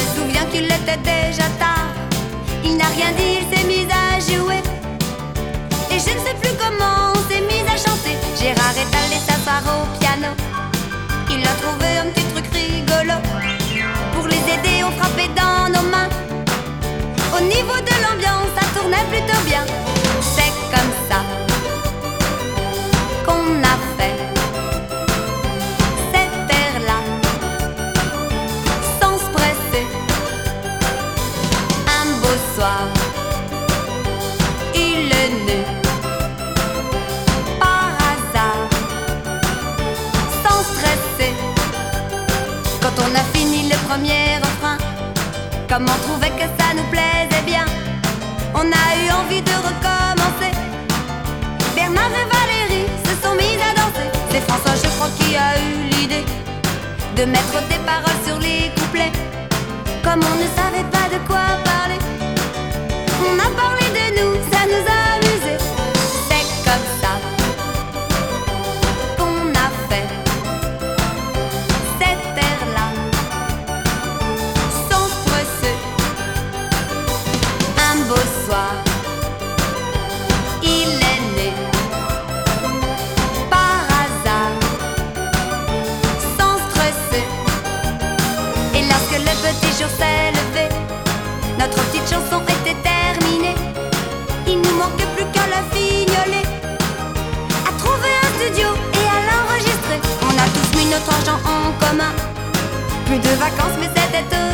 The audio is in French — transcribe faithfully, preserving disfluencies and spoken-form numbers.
souviens qu'il était déjà tard. Il n'a rien dit, il s'est mis à jouer. Et je ne sais plus comment on s'est mis à chanter. Gérard est allé s'asseoir au piano. Il a trouvé un petit truc rigolo. Pour les aider, on frappait dans nos mains. Au niveau de l'ambiance, ça tournait plutôt bien. C'est comme ça qu'on a fait cette ère-là, sans se presser. Un beau soir, il est né par hasard, sans stresser. Quand on a fini le premier refrain, comme on trouvait que ça nous plaisait bien, on a eu envie de recommencer. Bernard et Valérie se sont mis à danser. C'est François, je crois, qui a eu l'idée de mettre des paroles sur les couplets. Comme on ne savait pas de quoi parler, on a parlé de nous, ça nous a amusés. C'est comme ça qu'on a fait cette ère-là, sans se presser. Un beau soir, il est né par hasard, sans stresser. Et lorsque le petit jour s'est levé, notre petite chanson était terminée. Il nous manquait plus qu'à la fignoler, à trouver un studio et à l'enregistrer. On a tous mis notre argent en commun. Plus de vacances, mais c'était tout